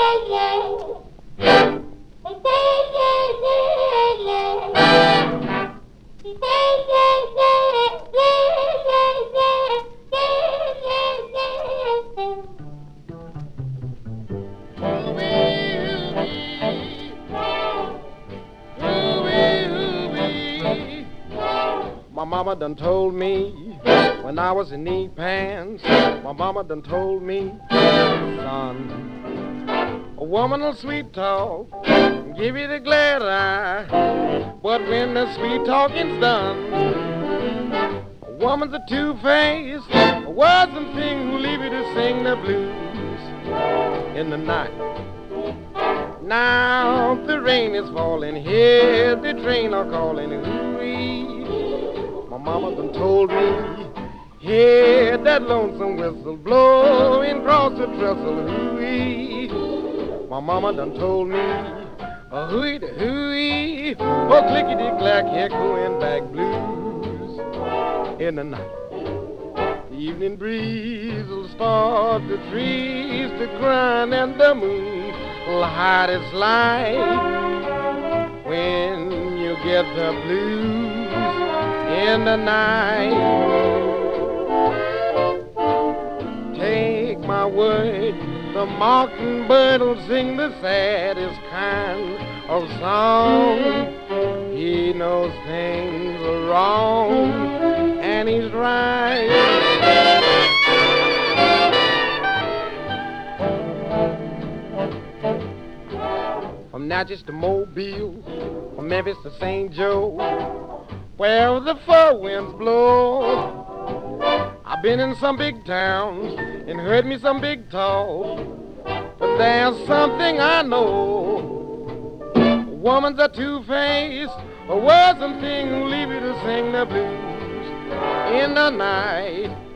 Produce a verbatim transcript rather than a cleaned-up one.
My mama done told me when I was in knee pants. My mama done told me, son, a woman will sweet talk, give you the glad eye, but when the sweet talking's done, a woman's a two-faced, a words and thing who leave you to sing the blues in the night. Now the rain is falling, hear the train are calling, ooh-wee. My mama done told me, hear that lonesome whistle blowing across the trestle, hooey. My mama done told me, a hooey da hooey, oh clickety-clack, echoing back blues in the night. The evening breeze will start the trees to grind, and the moon will hide its light when you get the blues in the night. Take my word, the mockingbird will sing the saddest kind of song. He knows things are wrong, and he's right. From Natchez to Mobile, from Memphis to Saint Joe, where the four winds blow. I've been in some big towns and heard me some big talk, but there's something I know. A woman's a two-faced, a words and thing who leave you to sing the blues in the night.